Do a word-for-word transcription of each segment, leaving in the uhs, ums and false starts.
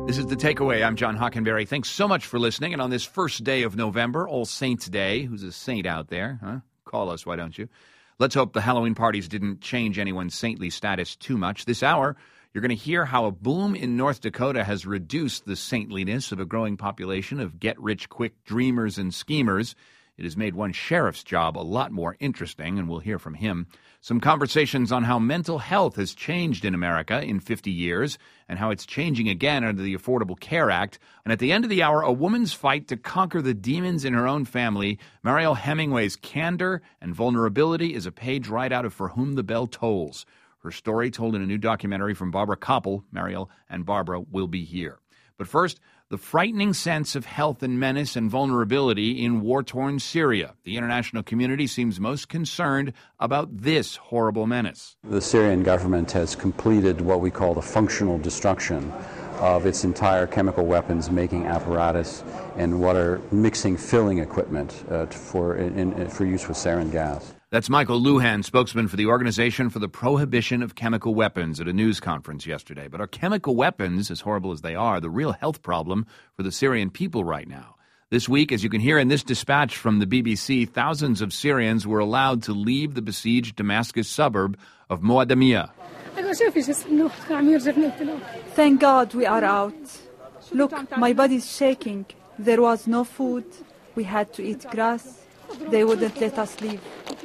This is The Takeaway. I'm John Hockenberry. Thanks so much for listening. And on this first day of November, All Saints Day, who's a saint out there, huh? Call us, why don't you? Let's hope the Halloween parties didn't change anyone's saintly status too much. This hour, you're going to hear how a boom in North Dakota has reduced the saintliness of a growing population of get-rich-quick dreamers and schemers. It has made one sheriff's job a lot more interesting, and we'll hear from him. Some conversations on how mental health has changed in America in fifty years and how it's changing again under the Affordable Care Act. And at the end of the hour, a woman's fight to conquer the demons in her own family. Mariel Hemingway's candor and vulnerability is a page right out of For Whom the Bell Tolls. Her story told in a new documentary from Barbara Koppel. Mariel and Barbara will be here. But first, the frightening sense of health and menace and vulnerability in war-torn Syria. The international community seems most concerned about this horrible menace. The Syrian government has completed what we call the functional destruction of its entire chemical weapons making apparatus and water mixing filling equipment uh, for, in, in, for use with sarin gas. That's Michael Lujan, spokesman for the Organization for the Prohibition of Chemical Weapons, at a news conference yesterday. But are chemical weapons, as horrible as they are, the real health problem for the Syrian people right now? This week, as you can hear in this dispatch from the B B C, thousands of Syrians were allowed to leave the besieged Damascus suburb of Muadamiyah. Thank God we are out. Look, my body's shaking. There was no food. We had to eat grass. They wouldn't let us leave.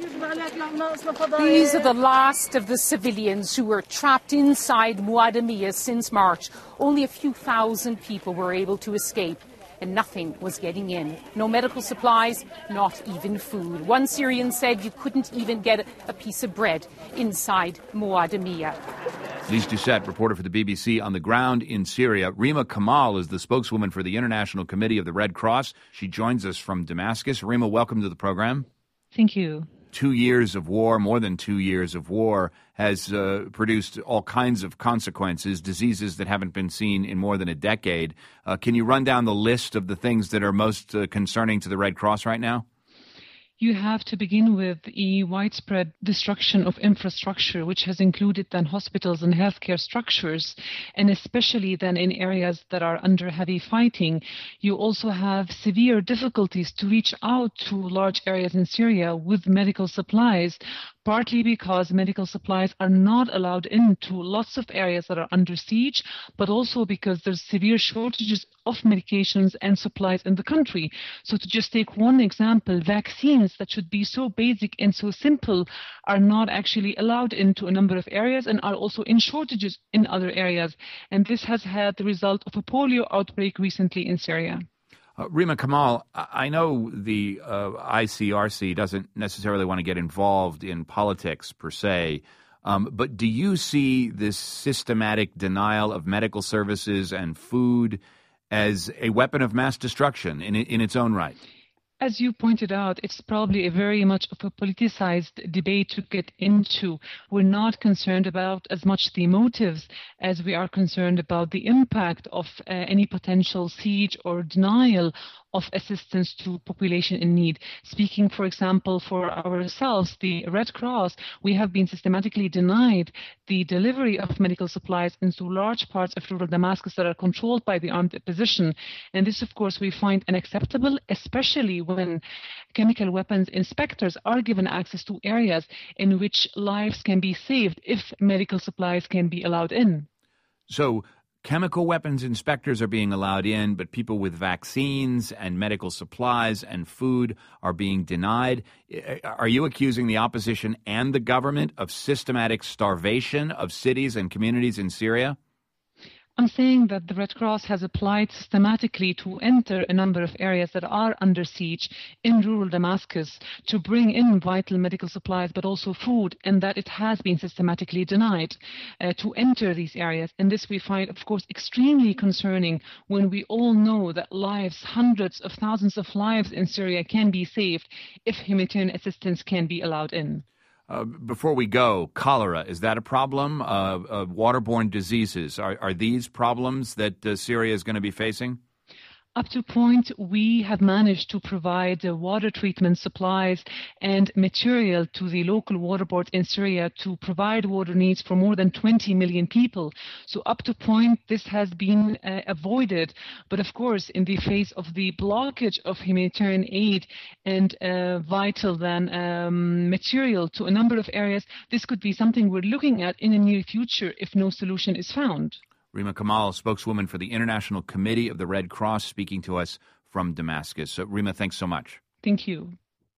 These are the last of the civilians who were trapped inside Muadamiyah since March. Only a few thousand people were able to escape, and nothing was getting in. No medical supplies, not even food. One Syrian said you couldn't even get a piece of bread inside Muadamiyah. Lise Doucette, reporter for the B B C on the ground in Syria. Rima Kamal is the spokeswoman for the International Committee of the Red Cross. She joins us from Damascus. Rima, welcome to the program. Thank you. Two years of war, more than two years of war, has uh, produced all kinds of consequences, diseases that haven't been seen in more than a decade. Uh, can you run down the list of the things that are most uh, concerning to the Red Cross right now? You have to begin with the widespread destruction of infrastructure, which has included then hospitals and healthcare structures, and especially then in areas that are under heavy fighting. You also have severe difficulties to reach out to large areas in Syria with medical supplies, partly because medical supplies are not allowed into lots of areas that are under siege, but also because there's severe shortages of medications and supplies in the country. So to just take one example, vaccines that should be so basic and so simple are not actually allowed into a number of areas and are also in shortages in other areas. And this has had the result of a polio outbreak recently in Syria. Uh, Rima Kamal, I know the uh, I C R C doesn't necessarily want to get involved in politics per se, um, but do you see this systematic denial of medical services and food as a weapon of mass destruction in in its own right? As you pointed out, it's probably a very much of a politicized debate to get into. We're not concerned about as much the motives as we are concerned about the impact of uh, any potential siege or denial of assistance to population in need. Speaking, for example, for ourselves, the Red Cross, we have been systematically denied the delivery of medical supplies into large parts of rural Damascus that are controlled by the armed opposition. And this, of course, we find unacceptable, especially when chemical weapons inspectors are given access to areas in which lives can be saved if medical supplies can be allowed in. So chemical weapons inspectors are being allowed in, but people with vaccines and medical supplies and food are being denied. Are you accusing the opposition and the government of systematic starvation of cities and communities in Syria? I'm saying that the Red Cross has applied systematically to enter a number of areas that are under siege in rural Damascus to bring in vital medical supplies, but also food, and that it has been systematically denied uh, to enter these areas. And this we find, of course, extremely concerning when we all know that lives, hundreds of thousands of lives in Syria can be saved if humanitarian assistance can be allowed in. Uh, before we go, cholera, is that a problem? Uh, uh, waterborne diseases, are, are these problems that uh, Syria is going to be facing? Up to point, we have managed to provide uh, water treatment supplies and material to the local water board in Syria to provide water needs for more than twenty million people. So up to point, this has been uh, avoided. But of course, in the face of the blockage of humanitarian aid and uh, vital then um, material to a number of areas, this could be something we're looking at in the near future if no solution is found. Rima Kamal, spokeswoman for the International Committee of the Red Cross, speaking to us from Damascus. So, Rima, thanks so much. Thank you.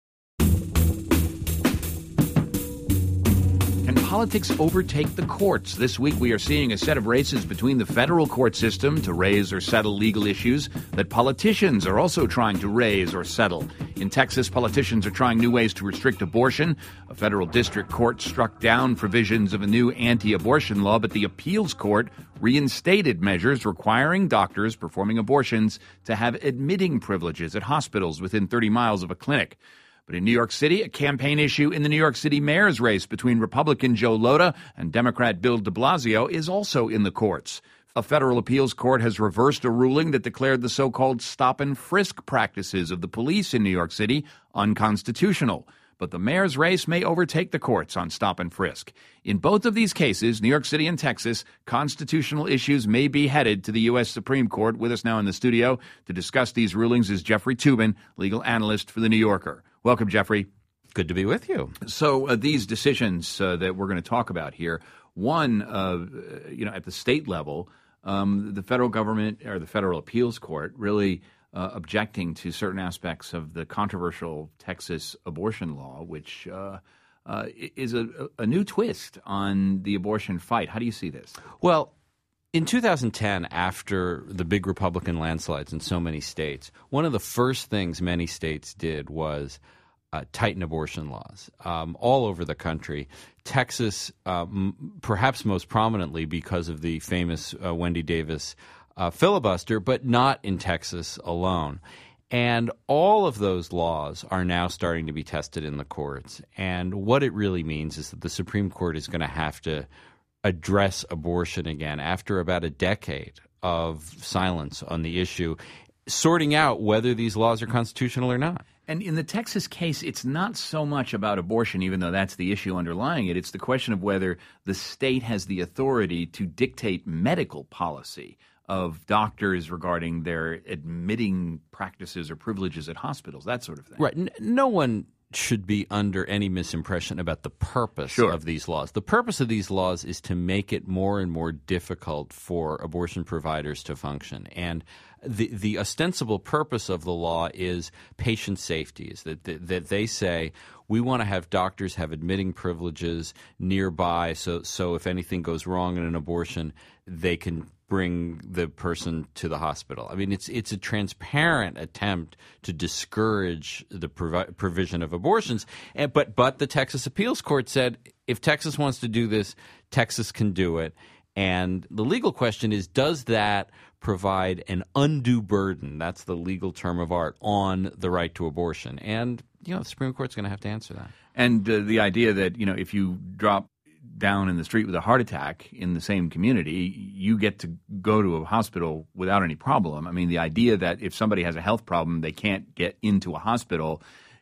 Can politics overtake the courts? This week we are seeing a set of races between the federal court system to raise or settle legal issues that politicians are also trying to raise or settle. In Texas, politicians are trying new ways to restrict abortion. A federal district court struck down provisions of a new anti-abortion law, but the appeals court reinstated measures requiring doctors performing abortions to have admitting privileges at hospitals within thirty miles of a clinic. But in New York City, a campaign issue in the New York City mayor's race between Republican Joe Lhota and Democrat Bill de Blasio is also in the courts. A federal appeals court has reversed a ruling that declared the so-called stop-and-frisk practices of the police in New York City unconstitutional. But the mayor's race may overtake the courts on stop-and-frisk. In both of these cases, New York City and Texas, constitutional issues may be headed to the U S Supreme Court. With us now in the studio to discuss these rulings is Jeffrey Toobin, legal analyst for The New Yorker. Welcome, Jeffrey. Good to be with you. So uh, these decisions uh, that we're going to talk about here, one, uh, you know, at the state level, um, the federal government or the federal appeals court really uh, objecting to certain aspects of the controversial Texas abortion law, which uh, uh, is a, a new twist on the abortion fight. How do you see this? Well, in two thousand ten, after the big Republican landslides in so many states, one of the first things many states did was uh, tighten abortion laws um, all over the country. Texas, um, perhaps most prominently because of the famous uh, Wendy Davis uh, filibuster, but not in Texas alone. And all of those laws are now starting to be tested in the courts. And what it really means is that the Supreme Court is going to have to address abortion again after about a decade of silence on the issue, sorting out whether these laws are constitutional or not. And in the Texas case, it's not so much about abortion, even though that's the issue underlying it. It's the question of whether the state has the authority to dictate medical policy of doctors regarding their admitting practices or privileges at hospitals, that sort of thing. Right. N- no one should be under any misimpression about the purpose sure. of these laws. The purpose of these laws is to make it more and more difficult for abortion providers to function. And the the ostensible purpose of the law is patient safety, is that, that, that they say we want to have doctors have admitting privileges nearby so so if anything goes wrong in an abortion, they can bring the person to the hospital. I mean, it's it's a transparent attempt to discourage the provi- provision of abortions. And, but but the Texas Appeals Court said if Texas wants to do this, Texas can do it. And the legal question is, does that provide an undue burden? That's the legal term of art on the right to abortion. And, you know, the Supreme Court's going to have to answer that. And uh, the idea that, you know, if you drop down in the street with a heart attack in the same community, you get to go to a hospital without any problem. I mean, the idea that if somebody has a health problem, they can't get into a hospital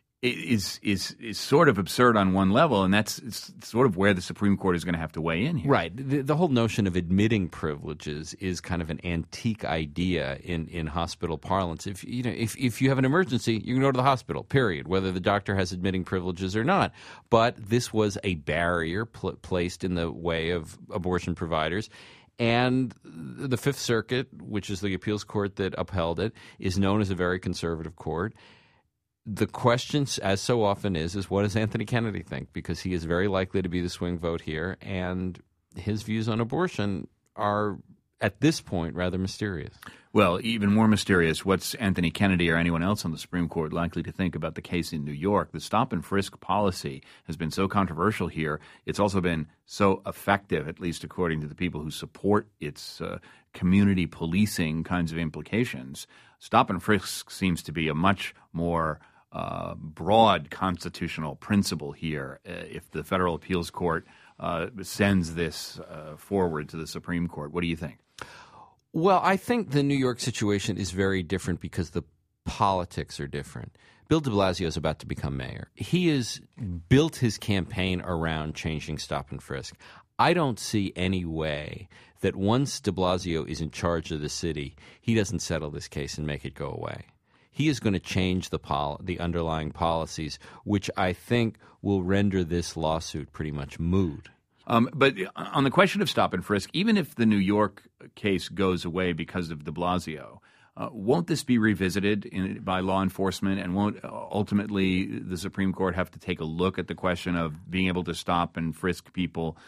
is is is sort of absurd on one level, and that's sort of where the Supreme Court is going to have to weigh in here. Right. The, the whole notion of admitting privileges is kind of an antique idea in, in hospital parlance. If you know, if, if you have an emergency, you can go to the hospital, period, whether the doctor has admitting privileges or not. But this was a barrier pl- placed in the way of abortion providers. And the Fifth Circuit, which is the appeals court that upheld it, is known as a very conservative court. The question, as so often is, is what does Anthony Kennedy think? Because he is very likely to be the swing vote here, and his views on abortion are, at this point, rather mysterious. Well, even more mysterious, what's Anthony Kennedy or anyone else on the Supreme Court likely to think about the case in New York? The stop-and-frisk policy has been so controversial here. It's also been so effective, at least according to the people who support its uh, community policing kinds of implications. Stop-and-frisk seems to be a much more Uh, broad constitutional principle here. Uh, if the federal appeals court uh, sends this uh, forward to the Supreme Court, what do you think? Well, I think the New York situation is very different because the politics are different. Bill de Blasio is about to become mayor. He has built his campaign around changing stop and frisk. I don't see any way that once de Blasio is in charge of the city, he doesn't settle this case and make it go away. He is going to change the pol- the underlying policies, which I think will render this lawsuit pretty much moot. Um, but on the question of stop and frisk, even if the New York case goes away because of de Blasio, uh, won't this be revisited in, by law enforcement, and won't ultimately the Supreme Court have to take a look at the question of being able to stop and frisk people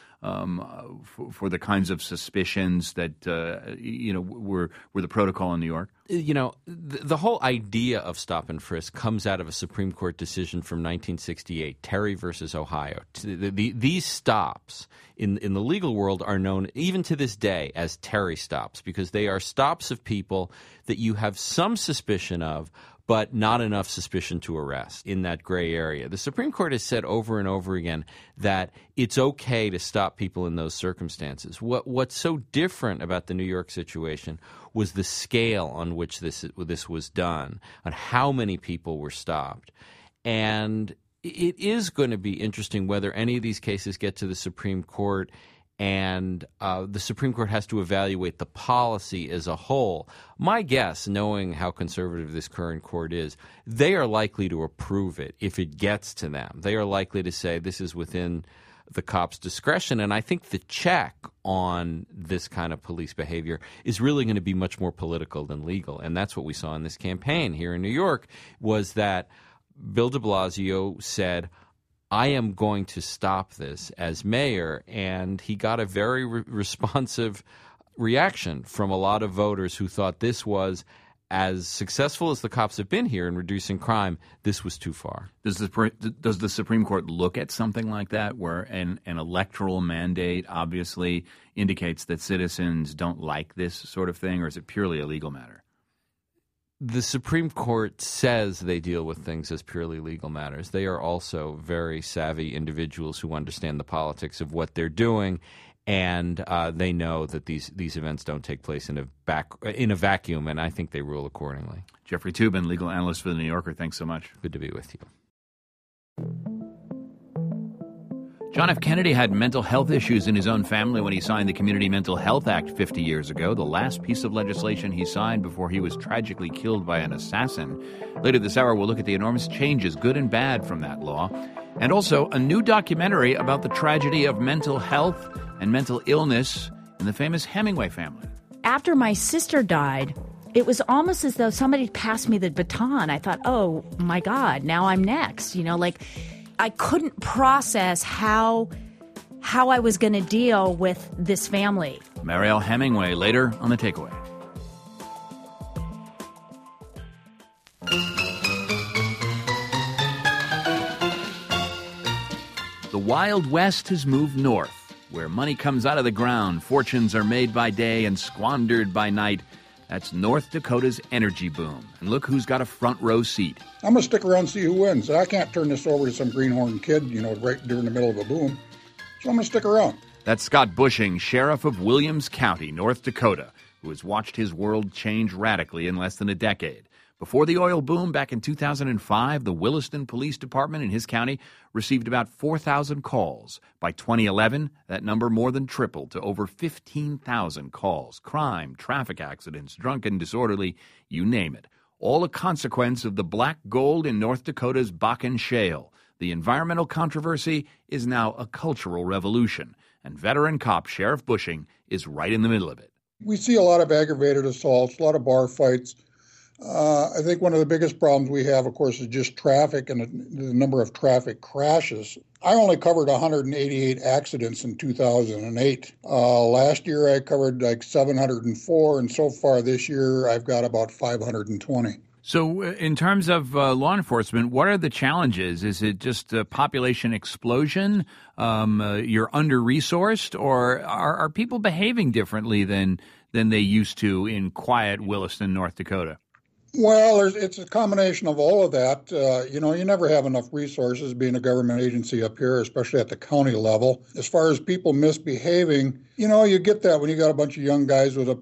um, for, for the kinds of suspicions that uh, you know were were the protocol in New York? You know, the, the whole idea of stop and frisk comes out of a Supreme Court decision from nineteen sixty-eight, Terry versus Ohio. The, the, these stops in, in the legal world are known even to this day as Terry stops because they are stops of people that you have some suspicion of, but not enough suspicion to arrest in that gray area. The Supreme Court has said over and over again that it's okay to stop people in those circumstances. What What's so different about the New York situation was the scale on which this this was done, on how many people were stopped. And it is going to be interesting whether any of these cases get to the Supreme Court, and uh, the Supreme Court has to evaluate the policy as a whole. My guess, knowing how conservative this current court is, they are likely to approve it if it gets to them. They are likely to say this is within the cop's discretion, and I think the check on this kind of police behavior is really going to be much more political than legal, and that's what we saw in this campaign here in New York, was that Bill de Blasio said, I am going to stop this as mayor, and he got a very re- responsive reaction from a lot of voters who thought this was, as successful as the cops have been here in reducing crime, this was too far. Does the does the Supreme Court look at something like that, where an, an electoral mandate obviously indicates that citizens don't like this sort of thing, or is it purely a legal matter? The Supreme Court says they deal with things as purely legal matters. They are also very savvy individuals who understand the politics of what they're doing, and uh, they know that these these events don't take place in a back in a vacuum, and I think they rule accordingly. Jeffrey Toobin, legal analyst for The New Yorker, thanks so much. Good to be with you. John F. Kennedy had mental health issues in his own family when he signed the Community Mental Health Act fifty years ago, the last piece of legislation he signed before he was tragically killed by an assassin. Later this hour, we'll look at the enormous changes, good and bad, from that law, and also a new documentary about the tragedy of mental health and mental illness in the famous Hemingway family. After my sister died, it was almost as though somebody passed me the baton. I thought, oh, my God, now I'm next. You know, like, I couldn't process how how I was going to deal with this family. Mariel Hemingway, later on The Takeaway. The Wild West has moved north, where money comes out of the ground, fortunes are made by day and squandered by night. That's North Dakota's energy boom. And look who's got a front row seat. I'm going to stick around and see who wins. I can't turn this over to some greenhorn kid, you know, right during the middle of a boom. So I'm going to stick around. That's Scott Bushing, sheriff of Williams County, North Dakota, who has watched his world change radically in less than a decade. Before the oil boom back in two thousand five, the Williston Police Department in his county received about four thousand calls. By twenty eleven, that number more than tripled to over fifteen thousand calls. Crime, traffic accidents, drunken, disorderly, you name it. All a consequence of the black gold in North Dakota's Bakken Shale. The environmental controversy is now a cultural revolution, and veteran cop Sheriff Bushing is right in the middle of it. We see a lot of aggravated assaults, a lot of bar fights. Uh, I think one of the biggest problems we have, of course, is just traffic and the number of traffic crashes. I only covered one hundred eighty-eight accidents in two thousand eight. Uh, last year I covered like seven hundred four, and so far this year I've got about five hundred twenty. So in terms of uh, law enforcement, what are the challenges? Is it just a population explosion? Um, uh, you're under-resourced? Or are, are people behaving differently than, than they used to in quiet Williston, North Dakota? Well, there's, it's a combination of all of that. Uh, you know, you never have enough resources being a government agency up here, especially at the county level. As far as people misbehaving, you know, you get that when you got a bunch of young guys with a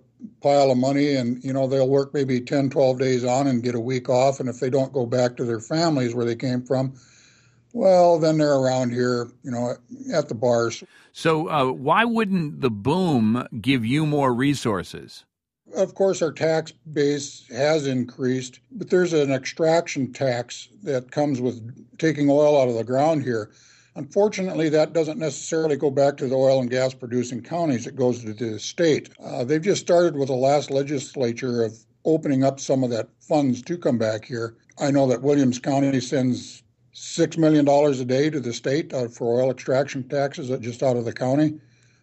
pile of money, and, you know, they'll work maybe ten, twelve days on and get a week off. And if they don't go back to their families where they came from, well, then they're around here, you know, at the bars. So uh, why wouldn't the boom give you more resources? Of course, our tax base has increased, but there's an extraction tax that comes with taking oil out of the ground here. Unfortunately, that doesn't necessarily go back to the oil and gas producing counties. It goes to the state. Uh, they've just started with the last legislature of opening up some of that funds to come back here. I know that Williams County sends six million dollars a day to the state uh, for oil extraction taxes just out of the county.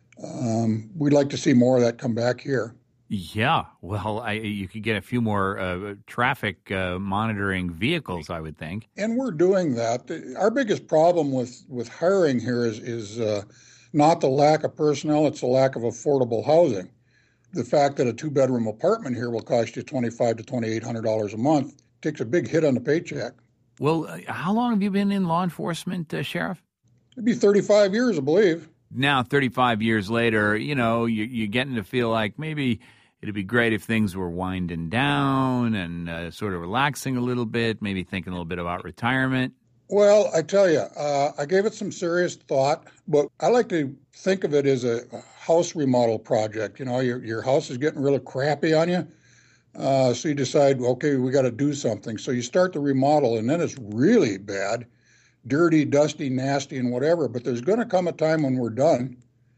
Um, we'd like to see more of that come back here. Yeah, well, I, you could get a few more uh, traffic uh, monitoring vehicles, I would think. And we're doing that. Our biggest problem with, with hiring here is, is uh, not the lack of personnel, it's the lack of affordable housing. The fact that a two-bedroom apartment here will cost you twenty-five to twenty-eight hundred dollars a month takes a big hit on the paycheck. Well, uh, how long have you been in law enforcement, uh, Sheriff? It'd be thirty-five years, I believe. Now, thirty-five years later, you know, you, you're getting to feel like maybe it'd be great if things were winding down and uh, sort of relaxing a little bit, maybe thinking a little bit about retirement. Well, I tell you, uh, I gave it some serious thought, but I like to think of it as a house remodel project. You know, your your house is getting really crappy on you, uh, so you decide, okay, we got to do something. So you start the remodel, and then it's really bad, dirty, dusty, nasty, and whatever. But there's going to come a time when we're done,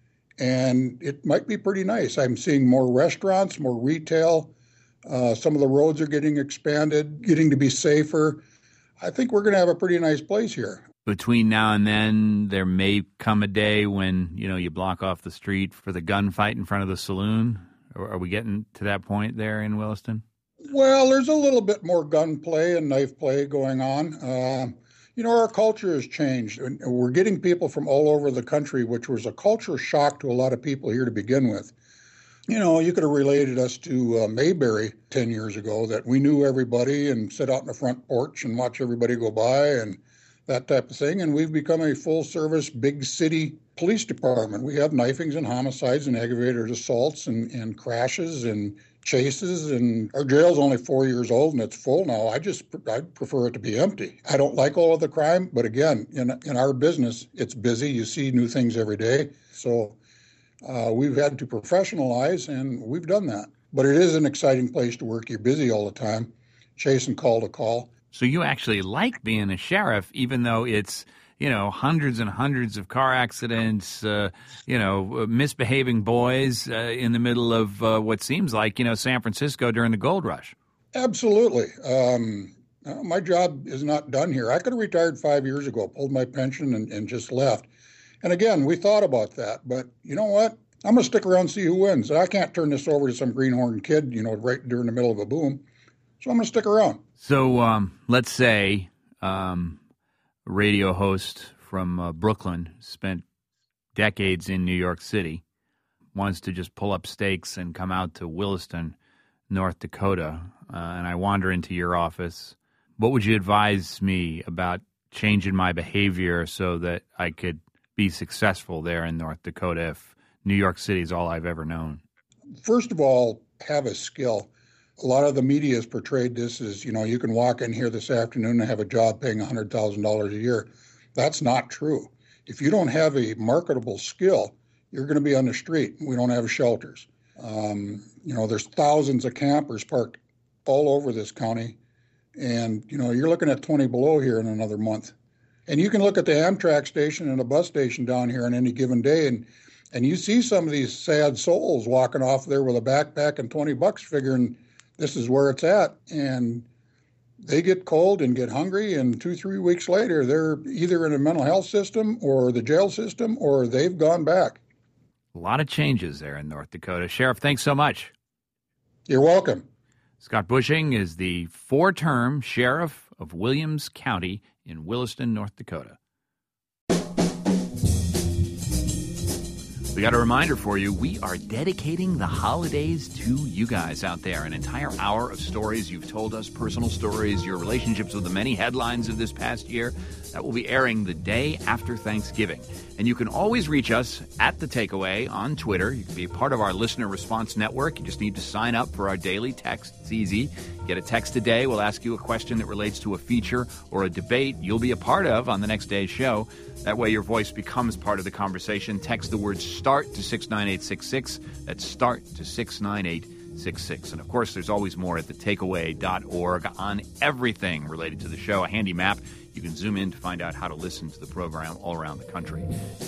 and it might be pretty nice. I'm seeing more restaurants, more retail. Uh, some of the roads are getting expanded, getting to be safer. I think we're going to have a pretty nice place here. Between now and then, there may come a day when, you know, you block off the street for the gunfight in front of the saloon. Are we getting to that point there in Williston? Well, there's a little bit more gunplay and knife play going on. Uh, you know, our culture has changed. We're getting people from all over the country, which was a culture shock to a lot of people here to begin with. You know, you could have related us to uh, Mayberry ten years ago, that we knew everybody and sit out in the front porch and watch everybody go by and that type of thing. And we've become a full-service, big city police department. We have knifings and homicides and aggravated assaults and, and crashes and chases. And our jail's only four years old and it's full now. I just I prefer it to be empty. I don't like all of the crime, but again, in in our business, it's busy. You see new things every day. So Uh, we've had to professionalize, and we've done that. But it is an exciting place to work. You're busy all the time, chasing call to call. So you actually like being a sheriff, even though it's, you know, hundreds and hundreds of car accidents, uh, you know, misbehaving boys uh, in the middle of uh, what seems like, you know, San Francisco during the gold rush. Absolutely. Um, my job is not done here. I could have retired five years ago, pulled my pension, and, and just left. And again, we thought about that, but you know what? I'm going to stick around and see who wins. I can't turn this over to some greenhorn kid, you know, right during the middle of a boom. So I'm going to stick around. So um, let's say um, a radio host from uh, Brooklyn spent decades in New York City, wants to just pull up stakes and come out to Williston, North Dakota, uh, and I wander into your office. What would you advise me about changing my behavior so that I could be successful there in North Dakota if New York City is all I've ever known? First of all, have a skill. A lot of the media has portrayed this as, you know, you can walk in here this afternoon and have a job paying one hundred thousand dollars a year. That's not true. If you don't have a marketable skill, you're going to be on the street. We don't have shelters. Um, you know, there's thousands of campers parked all over this county. And, you know, you're looking at twenty below here in another month. And you can look at the Amtrak station and the bus station down here on any given day, and and you see some of these sad souls walking off there with a backpack and twenty bucks figuring this is where it's at. And they get cold and get hungry, and two, three weeks later, they're either in a mental health system or the jail system, or they've gone back. A lot of changes there in North Dakota. Sheriff, thanks so much. You're welcome. Scott Bushing is the four-term sheriff of Williams County in Williston, North Dakota. We got a reminder for you. We are dedicating the holidays to you guys out there. An entire hour of stories you've told us, personal stories, your relationships with the many headlines of this past year. That will be airing the day after Thanksgiving. And you can always reach us at The Takeaway on Twitter. You can be a part of our listener response network. You just need to sign up for our daily text. It's easy. Get a text a day. We'll ask you a question that relates to a feature or a debate you'll be a part of on the next day's show. That way your voice becomes part of the conversation. Text the word START to six nine eight six six. That's START to six nine eight six six. And, of course, there's always more at the takeaway dot org on everything related to the show. A handy map. You can zoom in to find out how to listen to the program all around the country.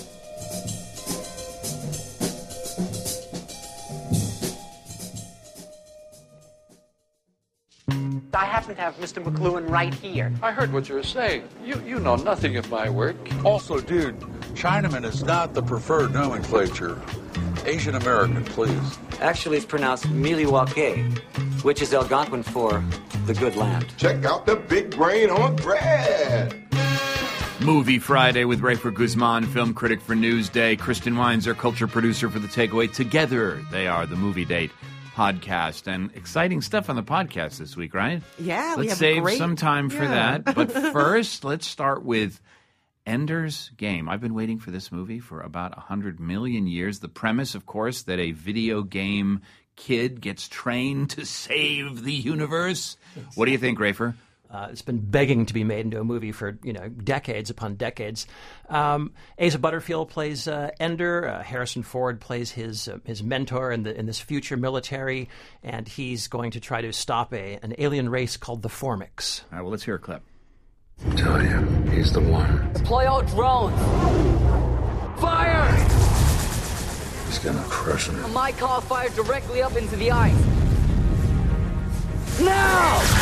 I happen to have Mister McLuhan right here. I heard what you were saying. You you know nothing of my work. Also, dude, Chinaman is not the preferred nomenclature. Asian American, please. Actually, it's pronounced Miliwake, which is Algonquin for the good land. Check out the big brain on bread. Movie Friday with Rafer Guzman, film critic for Newsday. Kristen Weinzer, culture producer for The Takeaway. Together, they are the Movie Date podcast. And exciting stuff on the podcast this week, right? Yeah, let's we have save great... some time for yeah. that. But first, let's start with Ender's Game. I've been waiting for this movie for about one hundred million years. The premise, of course, that a video game kid gets trained to save the universe. Exactly. What do you think, Rafer? Uh, it's been begging to be made into a movie for, you know, decades upon decades. Um, Asa Butterfield plays uh, Ender. Uh, Harrison Ford plays his uh, his mentor in the in this future military, and he's going to try to stop a an alien race called the Formics. All right, well, let's hear a clip. I tell you, he's the one. Deploy all drones. Fire! He's gonna crush him. My car fired directly up into the ice. Now!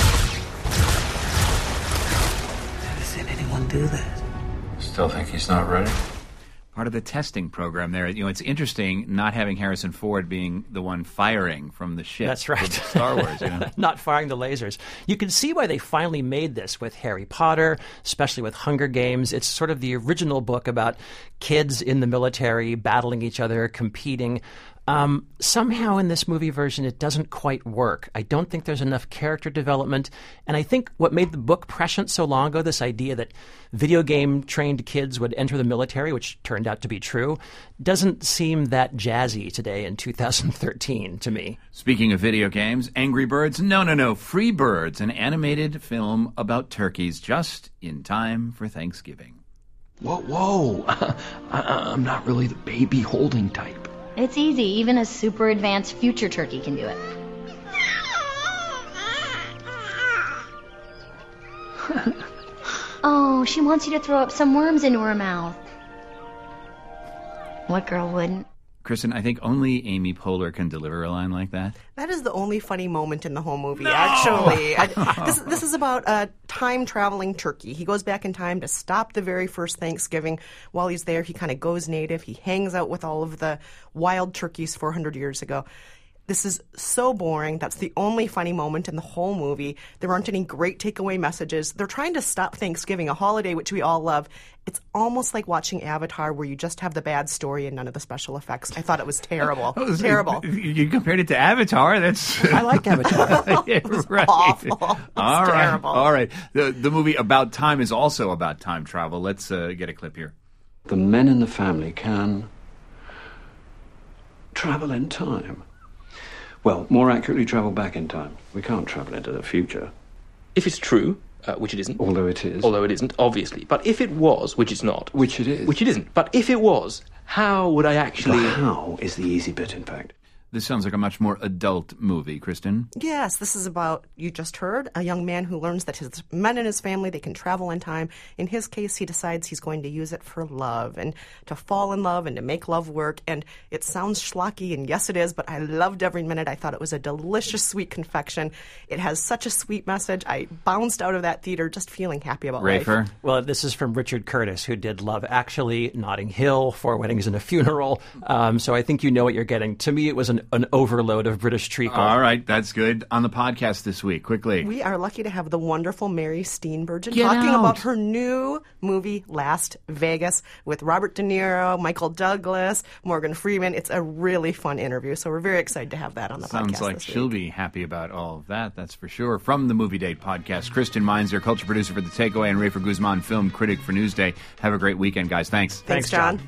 Do that. Still think he's not ready? Part of the testing program there. You know, it's interesting not having Harrison Ford being the one firing from the ship. That's right. Star Wars, you know? Not firing the lasers. You can see why they finally made this with Harry Potter, especially with Hunger Games. It's sort of the original book about kids in the military battling each other, competing. Um, somehow in this movie version, it doesn't quite work. I don't think there's enough character development. And I think what made the book prescient so long ago, this idea that video game trained kids would enter the military, which turned out to be true, doesn't seem that jazzy today in two thousand thirteen to me. Speaking of video games, Angry Birds, no, no, no, Free Birds, an animated film about turkeys just in time for Thanksgiving. Whoa, whoa. I, I'm not really the baby holding type. It's easy. Even a super advanced future turkey can do it. Oh, she wants you to throw up some worms into her mouth. What girl wouldn't? Kristen, I think only Amy Poehler can deliver a line like that. That is the only funny moment in the whole movie, no! actually. I, this, this is about a time-traveling turkey. He goes back in time to stop the very first Thanksgiving. While he's there, he kind of goes native. He hangs out with all of the wild turkeys four hundred years ago. This is so boring. That's the only funny moment in the whole movie. There aren't any great takeaway messages. They're trying to stop Thanksgiving, a holiday which we all love. It's almost like watching Avatar, where you just have the bad story and none of the special effects. I thought it was terrible. Oh, terrible. You compared it to Avatar. That's I like Avatar. Yeah, it was right. awful. It was all right. terrible. All right. The, the movie About Time is also about time travel. Let's uh, get a clip here. The men in the family can travel in time. Well, more accurately, travel back in time. We can't travel into the future. If it's true, uh, which it isn't. Although it is. Although it isn't, obviously. But if it was, which it's not. Which it is. Which it isn't. But if it was, how would I actually... The how is the easy bit, in fact. This sounds like a much more adult movie, Kristen. Yes, this is about, you just heard, a young man who learns that his men in his family, they can travel in time. In his case, he decides he's going to use it for love and to fall in love and to make love work. And it sounds schlocky, and yes, it is, but I loved every minute. I thought it was a delicious, sweet confection. It has such a sweet message. I bounced out of that theater just feeling happy about Rafer? life. Well, this is from Richard Curtis, who did Love Actually, Notting Hill, Four Weddings and a Funeral. Um, so I think you know what you're getting. To me, it was a an, an overload of British treacle. All right, that's good. On the podcast this week, quickly. We are lucky to have the wonderful Mary Steenburgen Get talking out. about her new movie, Last Vegas, with Robert De Niro, Michael Douglas, Morgan Freeman. It's a really fun interview, so we're very excited to have that on the Sounds podcast like this she'll week. be happy about all of that, that's for sure. From the Movie Date podcast, Kristen Meinzer, culture producer for The Takeaway, and Rafer Guzman, film critic for Newsday. Have a great weekend, guys. Thanks. Thanks, John.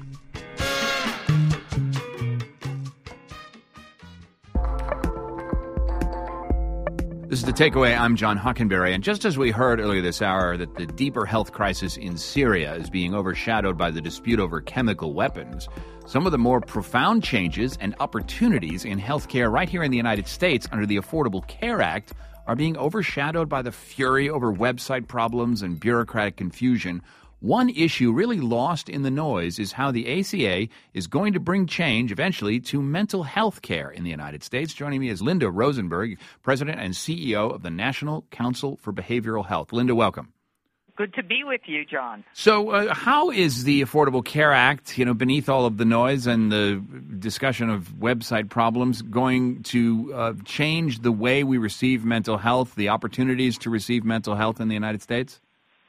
This is The Takeaway. I'm John Hockenberry. And just as we heard earlier this hour that the deeper health crisis in Syria is being overshadowed by the dispute over chemical weapons, some of the more profound changes and opportunities in healthcare right here in the United States under the Affordable Care Act are being overshadowed by the fury over website problems and bureaucratic confusion. One issue really lost in the noise is how the A C A is going to bring change eventually to mental health care in the United States. Joining me is Linda Rosenberg, President and C E O of the National Council for Behavioral Health. Linda, welcome. Good to be with you, John. So uh, how is the Affordable Care Act, you know, beneath all of the noise and the discussion of website problems, going to uh, change the way we receive mental health, the opportunities to receive mental health in the United States?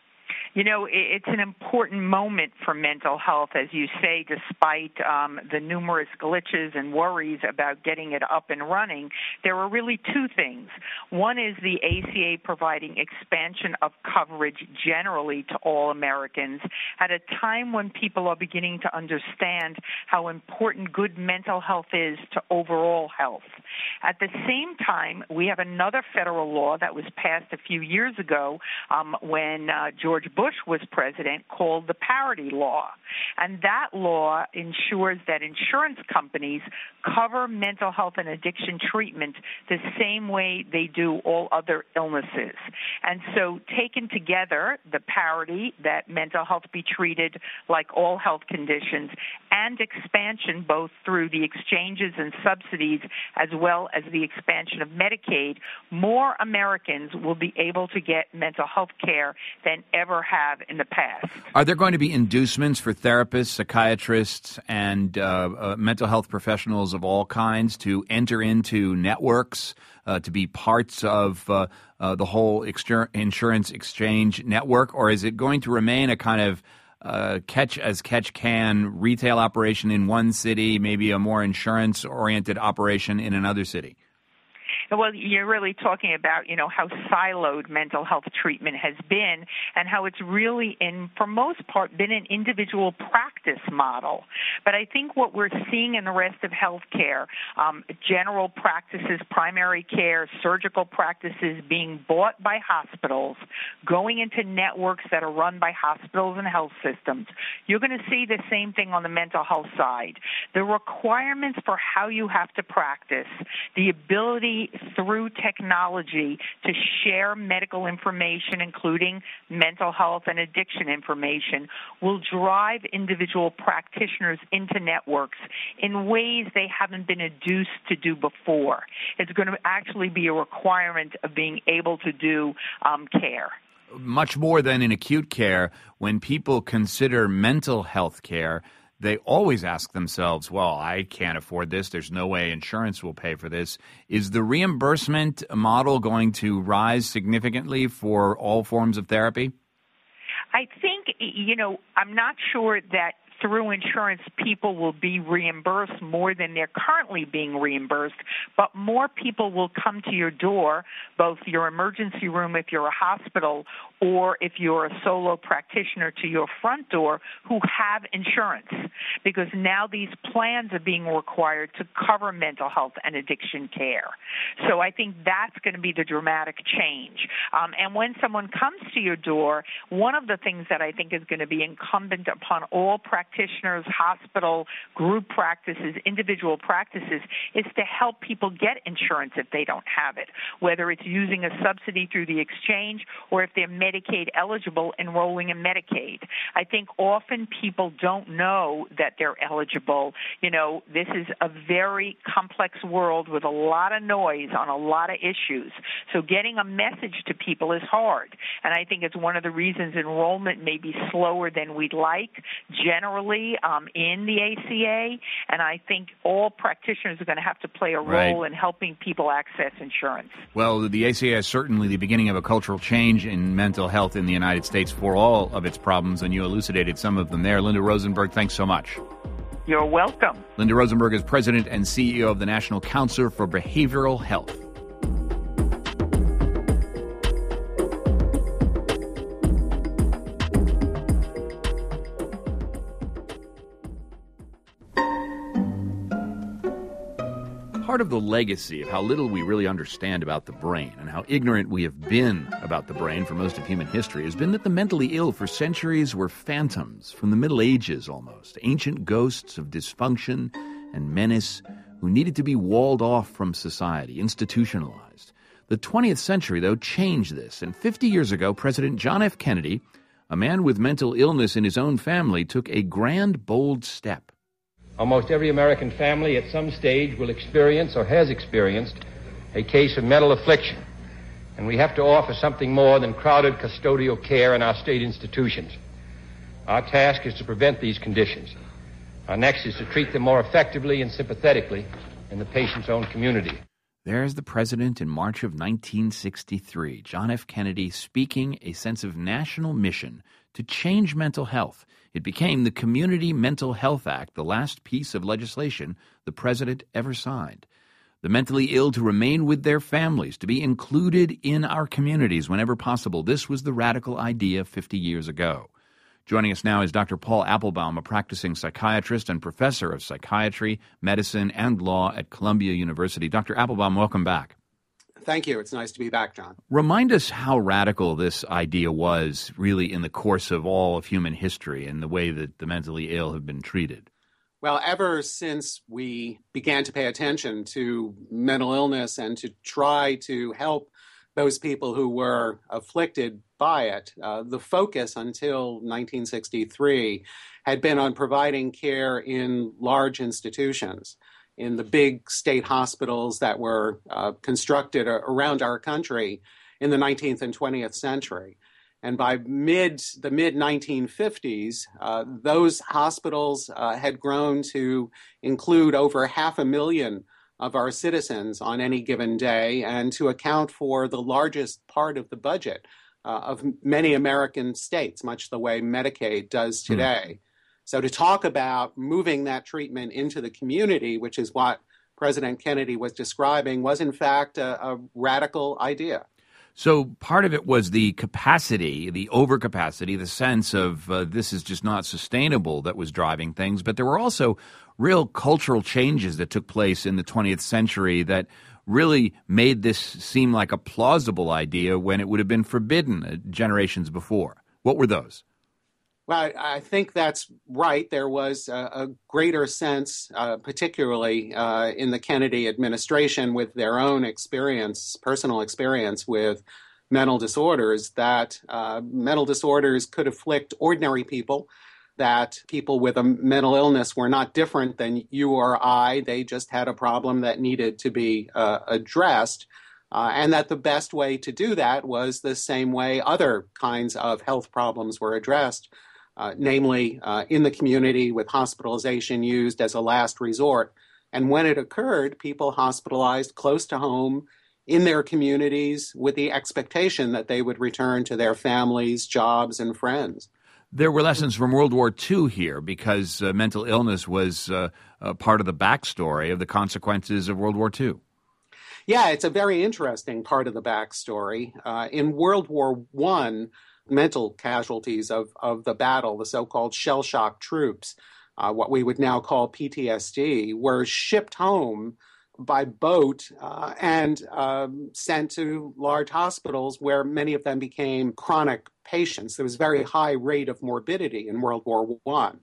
You know, it's an important moment for mental health, as you say, despite um, the numerous glitches and worries about getting it up and running. There are really two things. One is the A C A providing expansion of coverage generally to all Americans at a time when people are beginning to understand how important good mental health is to overall health. At the same time, we have another federal law that was passed a few years ago um, when uh, George Bush was president, called the Parity Law. And that law ensures that insurance companies cover mental health and addiction treatment the same way they do all other illnesses. And so taken together, the parity that mental health be treated like all health conditions and expansion both through the exchanges and subsidies as well as the expansion of Medicaid, more Americans will be able to get mental health care than ever have in the past. Are there going to be inducements for therapists, psychiatrists, and uh, uh, mental health professionals of all kinds to enter into networks, uh, to be parts of uh, uh, the whole exter- insurance exchange network, or is it going to remain a kind of uh, catch-as-catch-can retail operation in one city, maybe a more insurance-oriented operation in another city? Well, you're really talking about, you know, how siloed mental health treatment has been and how it's really, in for most part, been an individual practice model. But I think what we're seeing in the rest of healthcare, um, general practices, primary care, surgical practices being bought by hospitals, going into networks that are run by hospitals and health systems, you're going to see the same thing on the mental health side. The requirements for how you have to practice, the ability through technology to share medical information, including mental health and addiction information, will drive individual practitioners into networks in ways they haven't been induced to do before. It's going to actually be a requirement of being able to do um, care. Much more than in acute care, when people consider mental health care, they always ask themselves, well, I can't afford this. There's no way insurance will pay for this. Is the reimbursement model going to rise significantly for all forms of therapy? I think, you know, I'm not sure that through insurance people will be reimbursed more than they're currently being reimbursed, but more people will come to your door, both your emergency room if you're a hospital or if you're a solo practitioner to your front door who have insurance, because now these plans are being required to cover mental health and addiction care. So I think that's going to be the dramatic change. Um, and when someone comes to your door, one of the things that I think is going to be incumbent upon all practitioners, hospital, group practices, individual practices, is to help people get insurance if they don't have it, whether it's using a subsidy through the exchange or if they're Medicaid eligible enrolling in Medicaid. I think often people don't know that they're eligible. You know, this is a very complex world with a lot of noise on a lot of issues. So getting a message to people is hard. And I think it's one of the reasons enrollment may be slower than we'd like generally um, in the A C A. And I think all practitioners are going to have to play a role Right. in helping people access insurance. Well, the A C A is certainly the beginning of a cultural change in mental health in the United States for all of its problems, and you elucidated some of them there. Linda Rosenberg, thanks so much. You're welcome. Linda Rosenberg is president and C E O of the National Council for Behavioral Health. Part of the legacy of how little we really understand about the brain and how ignorant we have been about the brain for most of human history has been that the mentally ill for centuries were phantoms from the Middle Ages almost, ancient ghosts of dysfunction and menace who needed to be walled off from society, institutionalized. The twentieth century, though, changed this, and fifty years ago, President John F. Kennedy, a man with mental illness in his own family, took a grand, bold step. Almost every American family at some stage will experience or has experienced a case of mental affliction, and we have to offer something more than crowded custodial care in our state institutions. Our task is to prevent these conditions. Our next is to treat them more effectively and sympathetically in the patient's own community. There's the president in March of nineteen sixty-three, John F. Kennedy, speaking a sense of national mission to change mental health. It became the Community Mental Health Act, the last piece of legislation the president ever signed. The mentally ill to remain with their families, to be included in our communities whenever possible. This was the radical idea fifty years ago. Joining us now is Doctor Paul Applebaum, a practicing psychiatrist and professor of psychiatry, medicine, and law at Columbia University. Doctor Applebaum, welcome back. Thank you. It's nice to be back, John. Remind us how radical this idea was really in the course of all of human history and the way that the mentally ill have been treated. Well, ever since we began to pay attention to mental illness and to try to help those people who were afflicted by it, uh, the focus until nineteen sixty-three had been on providing care in large institutions, in the big state hospitals that were uh, constructed around our country in the nineteenth and twentieth century. And by mid the mid nineteen fifties, uh, those hospitals uh, had grown to include over half a million of our citizens on any given day and to account for the largest part of the budget uh, of many American states, much the way Medicaid does today. Mm. So to talk about moving that treatment into the community, which is what President Kennedy was describing, was in fact a, a radical idea. So part of it was the capacity, the overcapacity, the sense of uh, this is just not sustainable that was driving things. But there were also real cultural changes that took place in the twentieth century that really made this seem like a plausible idea when it would have been forbidden uh, generations before. What were those? Well, I think that's right. There was a, a greater sense, uh, particularly uh, in the Kennedy administration, with their own experience, personal experience with mental disorders, that uh, mental disorders could afflict ordinary people, that people with a mental illness were not different than you or I. They just had a problem that needed to be uh, addressed. Uh, and that the best way to do that was the same way other kinds of health problems were addressed. Uh, namely uh, in the community with hospitalization used as a last resort. And when it occurred, people hospitalized close to home in their communities with the expectation that they would return to their families, jobs, and friends. There were lessons from World War Two here because uh, mental illness was uh, a part of the backstory of the consequences of World War Two. Yeah, it's a very interesting part of the backstory. Uh, in World War One, mental casualties of, of the battle, the so-called shell-shock troops, uh, what we would now call P T S D, were shipped home by boat uh, and um, sent to large hospitals where many of them became chronic patients. There was a very high rate of morbidity in World War One.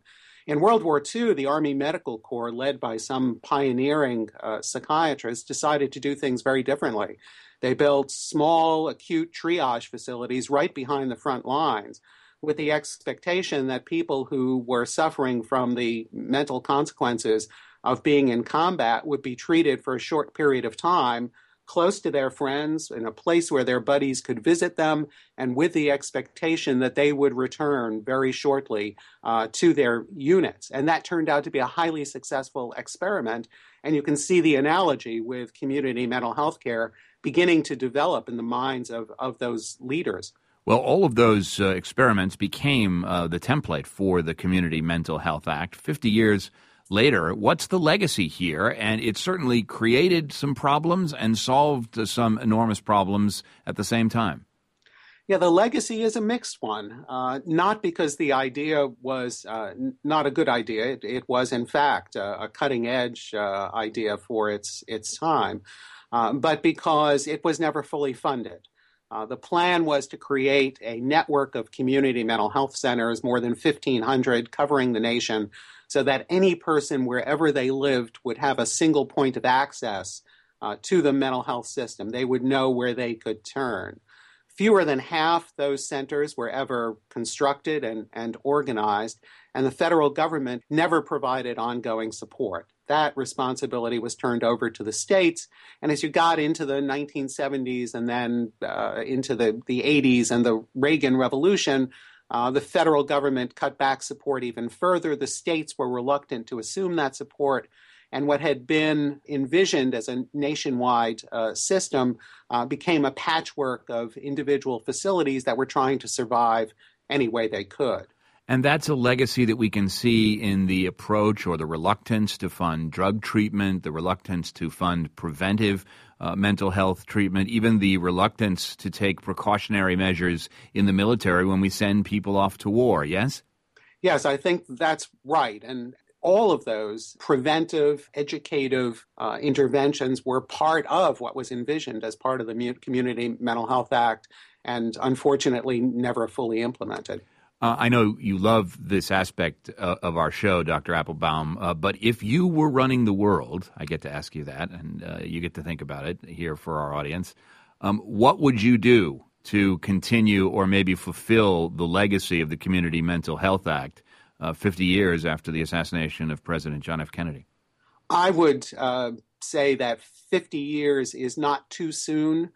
In World War Two, the Army Medical Corps, led by some pioneering uh, psychiatrists, decided to do things very differently. They built small acute triage facilities right behind the front lines with the expectation that people who were suffering from the mental consequences of being in combat would be treated for a short period of time close to their friends, in a place where their buddies could visit them, and with the expectation that they would return very shortly uh, to their units. And that turned out to be a highly successful experiment. And you can see the analogy with community mental health care beginning to develop in the minds of, of those leaders. Well, all of those uh, experiments became uh, the template for the Community Mental Health Act. fifty years later, what's the legacy here? And it certainly created some problems and solved uh, some enormous problems at the same time. Yeah, the legacy is a mixed one, uh, not because the idea was uh, n- not a good idea. It, it was, in fact, uh, a cutting-edge uh, idea for its, its time, uh, but because it was never fully funded. Uh, the plan was to create a network of community mental health centers, more than fifteen hundred, covering the nation, so that any person, wherever they lived, would have a single point of access uh, to the mental health system. They would know where they could turn. Fewer than half those centers were ever constructed and, and organized, and the federal government never provided ongoing support. That responsibility was turned over to the states, and as you got into the nineteen seventies and then uh, into the, the eighties and the Reagan Revolution, Uh, the federal government cut back support even further. The states were reluctant to assume that support. And what had been envisioned as a nationwide uh, system uh, became a patchwork of individual facilities that were trying to survive any way they could. And that's a legacy that we can see in the approach or the reluctance to fund drug treatment, the reluctance to fund preventive uh, mental health treatment, even the reluctance to take precautionary measures in the military when we send people off to war, yes? Yes, I think that's right. And all of those preventive, educative uh, interventions were part of what was envisioned as part of the Community Mental Health Act and unfortunately never fully implemented. Uh, I know you love this aspect uh, of our show, Doctor Appelbaum, uh, but if you were running the world, I get to ask you that, and uh, you get to think about it here for our audience, um, what would you do to continue or maybe fulfill the legacy of the Community Mental Health Act uh, fifty years after the assassination of President John F. Kennedy? I would uh, say that fifty years is not too soon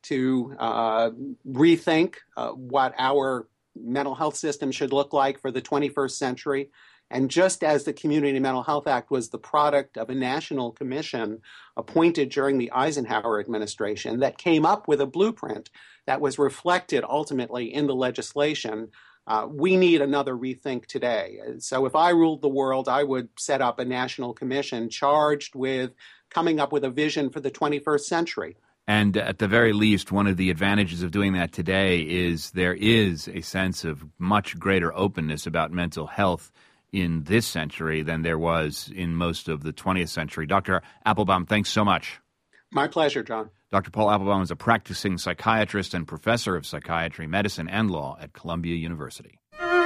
to uh, rethink uh, what our mental health system should look like for the twenty-first century. And just as the Community Mental Health Act was the product of a national commission appointed during the Eisenhower administration that came up with a blueprint that was reflected ultimately in the legislation, uh, we need another rethink today. So if I ruled the world, I would set up a national commission charged with coming up with a vision for the twenty-first century. And at the very least, one of the advantages of doing that today is there is a sense of much greater openness about mental health in this century than there was in most of the twentieth century. Doctor Appelbaum, thanks so much. My pleasure, John. Doctor Paul Appelbaum is a practicing psychiatrist and professor of psychiatry, medicine, and law at Columbia University.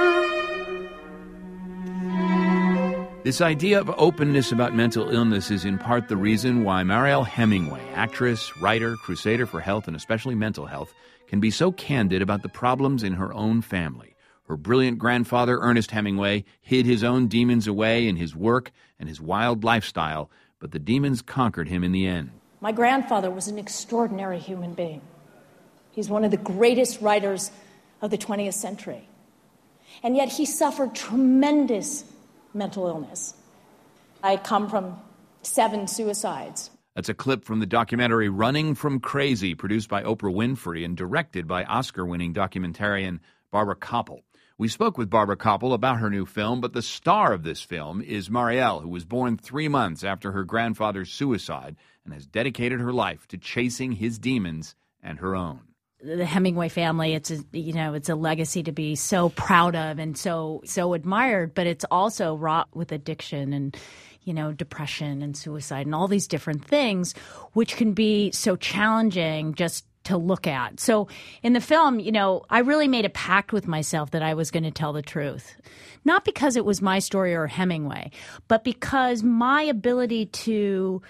This idea of openness about mental illness is in part the reason why Mariel Hemingway, actress, writer, crusader for health, and especially mental health, can be so candid about the problems in her own family. Her brilliant grandfather, Ernest Hemingway, hid his own demons away in his work and his wild lifestyle, but the demons conquered him in the end. My grandfather was an extraordinary human being. He's one of the greatest writers of the twentieth century. And yet he suffered tremendous mental illness. I come from seven suicides. That's a clip from the documentary Running from Crazy, produced by Oprah Winfrey and directed by Oscar-winning documentarian Barbara Kopple. We spoke with Barbara Kopple about her new film, but the star of this film is Mariel, who was born three months after her grandfather's suicide and has dedicated her life to chasing his demons and her own. The Hemingway family, it's a, you know, it's a legacy to be so proud of and so so admired, but it's also wrought with addiction and, you know, depression and suicide and all these different things, which can be so challenging just to look at. So in the film, you know, I really made a pact with myself that I was going to tell the truth. Not because it was my story or Hemingway, but because my ability to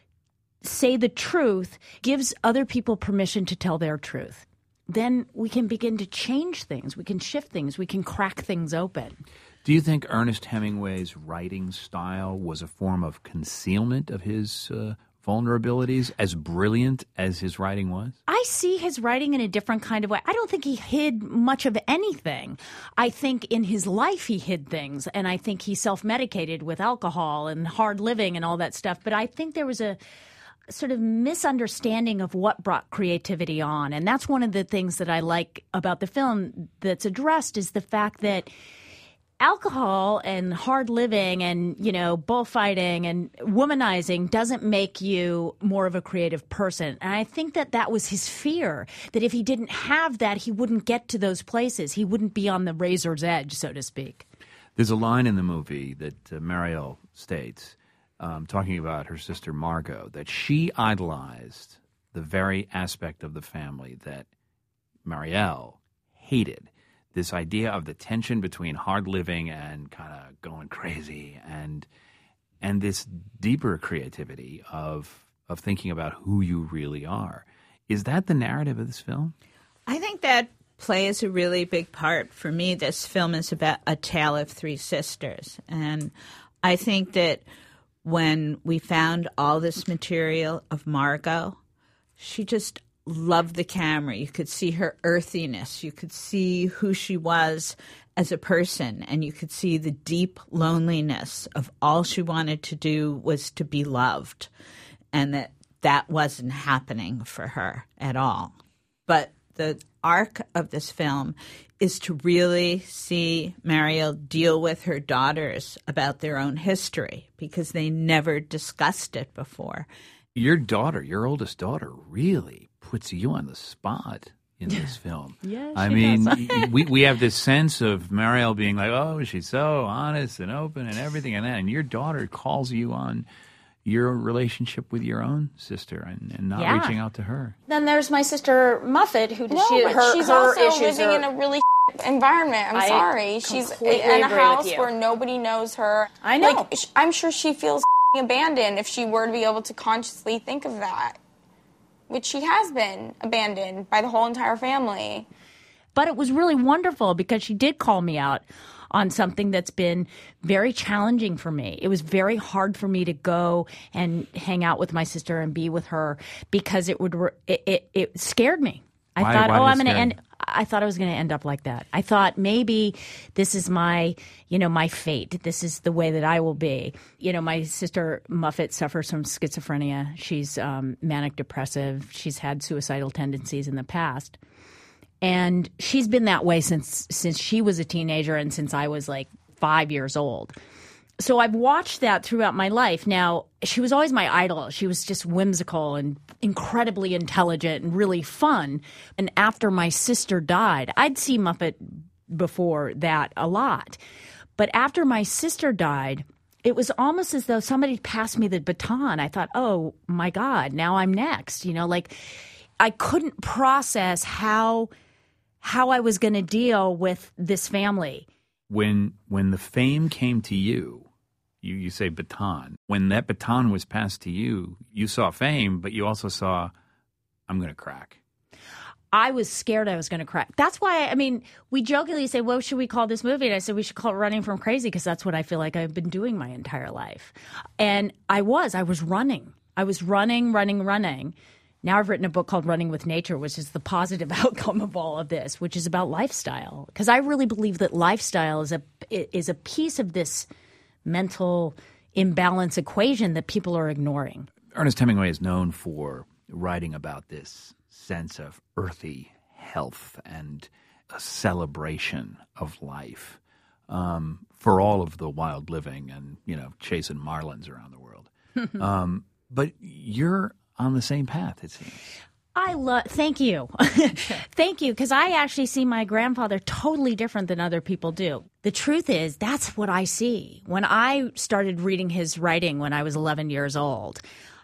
say the truth gives other people permission to tell their truth. Then we can begin to change things. We can shift things. We can crack things open. Do you think Ernest Hemingway's writing style was a form of concealment of his uh, vulnerabilities, as brilliant as his writing was? I see his writing in a different kind of way. I don't think he hid much of anything. I think in his life he hid things, and I think he self-medicated with alcohol and hard living and all that stuff. But I think there was a sort of misunderstanding of what brought creativity on. And that's one of the things that I like about the film that's addressed, is the fact that alcohol and hard living and, you know, bullfighting and womanizing doesn't make you more of a creative person. And I think that that was his fear, that if he didn't have that, he wouldn't get to those places. He wouldn't be on the razor's edge, so to speak. There's a line in the movie that uh, Mariel states, um, talking about her sister Margot, that she idolized the very aspect of the family that Mariel hated. This idea of the tension between hard living and kind of going crazy, and and this deeper creativity of of thinking about who you really are. Is that the narrative of this film? I think that plays a really big part. For me, this film is about a tale of three sisters. And I think that when we found all this material of Margot, she just loved the camera. You could see her earthiness. You could see who she was as a person, and you could see the deep loneliness of all she wanted to do was to be loved, and that that wasn't happening for her at all. But the arc of this film is to really see Mariel deal with her daughters about their own history, because they never discussed it before. Your daughter, your oldest daughter, really puts you on the spot in this film. Yeah, I she mean, does. we we have this sense of Mariel being like, oh, she's so honest and open and everything and that, and your daughter calls you on your relationship with your own sister and, and not Yeah. reaching out to her. Then there's my sister Muffet, who No, she, but her, she's her also issues living are, in a really environment. I'm I sorry. She's completely in a agree with house you. where nobody knows her. I know. Like, sh- I'm sure she feels abandoned if she were to be able to consciously think of that, which she has been abandoned by the whole entire family. But it was really wonderful because she did call me out on something that's been very challenging for me. It was very hard for me to go and hang out with my sister and be with her because it would it it, it scared me. I Why- thought, why oh, did it I'm going to scare end. I thought I was going to end up like that. I thought maybe this is my, you know, my fate. This is the way that I will be. You know, my sister Muffet suffers from schizophrenia. She's um, manic depressive. She's had suicidal tendencies in the past. And she's been that way since since she was a teenager and since I was like five years old. So I've watched that throughout my life. Now, she was always my idol. She was just whimsical and incredibly intelligent and really fun. And after my sister died, I'd see Muppet before that a lot. But after my sister died, it was almost as though somebody passed me the baton. I thought, oh, my God, now I'm next. You know, like I couldn't process how how I was going to deal with this family. When when the fame came to you, you, you say baton. When that baton was passed to you, you saw fame, but you also saw, I'm going to crack. I was scared I was going to crack. That's why, I mean, we jokingly say, what should we call this movie? And I said, we should call it Running from Crazy, because that's what I feel like I've been doing my entire life. And I was. I was running. I was running, running, running. Now I've written a book called Running with Nature, which is the positive outcome of all of this, which is about lifestyle. Because I really believe that lifestyle is a is a piece of this mental imbalance equation that people are ignoring. Ernest Hemingway is known for writing about this sense of earthy health and a celebration of life um, for all of the wild living and, you know, chasing marlins around the world. um, but you're on the same path, it seems. I love, thank you. Thank you, because I actually see my grandfather totally different than other people do. The truth is, that's what I see. When I started reading his writing when I was eleven years old,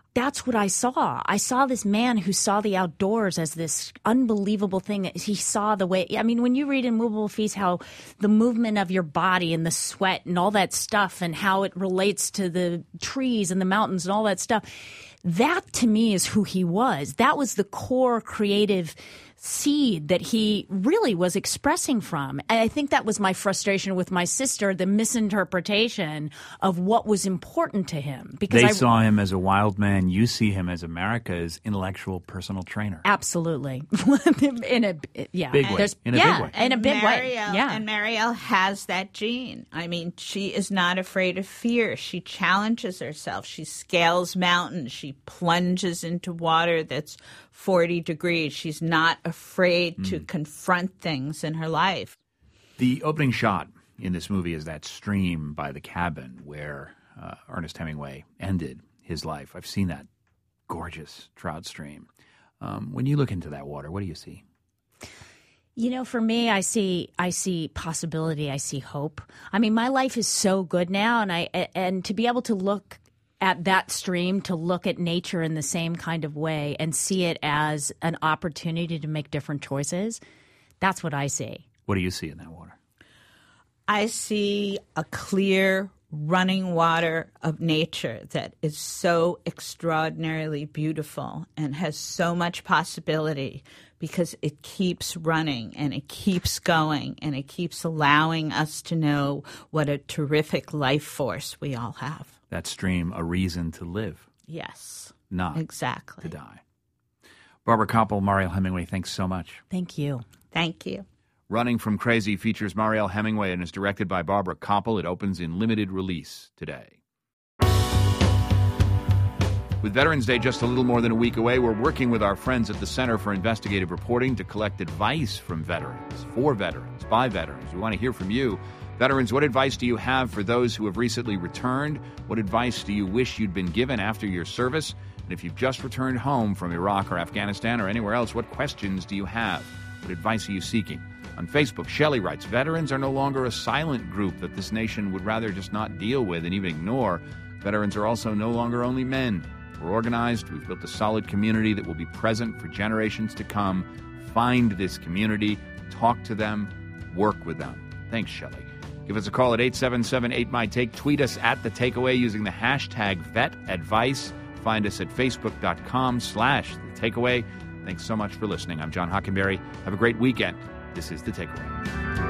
that's what I saw. I saw this man who saw the outdoors as this unbelievable thing. He saw the way, I mean, when you read in Movable Feast how the movement of your body and the sweat and all that stuff and how it relates to the trees and the mountains and all that stuff, that to me is who he was. That was the core creative seed that he really was expressing from. And I think that was my frustration with my sister, the misinterpretation of what was important to him. Because they I, saw him as a wild man. You see him as America's intellectual personal trainer. Absolutely. in a yeah, big way. There's, in a yeah, big way. in a big Marielle, way. Yeah. And Marielle has that gene. I mean, she is not afraid of fear. She challenges herself. She scales mountains. She plunges into water that's forty degrees. She's not afraid mm. to confront things in her life. The opening shot in this movie is that stream by the cabin where uh, Ernest Hemingway ended his life. I've seen that gorgeous trout stream. Um, when you look into that water, what do you see? You know, for me, I see I see possibility. I see hope. I mean, my life is so good now, and I and to be able to look at that stream, to look at nature in the same kind of way and see it as an opportunity to make different choices, that's what I see. What do you see in that water? I see a clear running water of nature that is so extraordinarily beautiful and has so much possibility because it keeps running and it keeps going and it keeps allowing us to know what a terrific life force we all have. That stream, a reason to live. Yes. Not exactly. to die. Barbara Kopple, Marielle Hemingway, thanks so much. Thank you. Thank you. Running from Crazy features Marielle Hemingway and is directed by Barbara Kopple. It opens in limited release today. With Veterans Day just a little more than a week away, we're working with our friends at the Center for Investigative Reporting to collect advice from veterans, for veterans, by veterans. We want to hear from you. Veterans, what advice do you have for those who have recently returned? What advice do you wish you'd been given after your service? And if you've just returned home from Iraq or Afghanistan or anywhere else, what questions do you have? What advice are you seeking? On Facebook, Shelley writes, veterans are no longer a silent group that this nation would rather just not deal with and even ignore. Veterans are also no longer only men. We're organized. We've built a solid community that will be present for generations to come. Find this community, talk to them, work with them. Thanks, Shelley. Give us a call at eight seven seven, eight M Y T A K E. Tweet us at The Takeaway using the hashtag VetAdvice. Find us at facebook.com slash The Takeaway. Thanks so much for listening. I'm John Hockenberry. Have a great weekend. This is The Takeaway.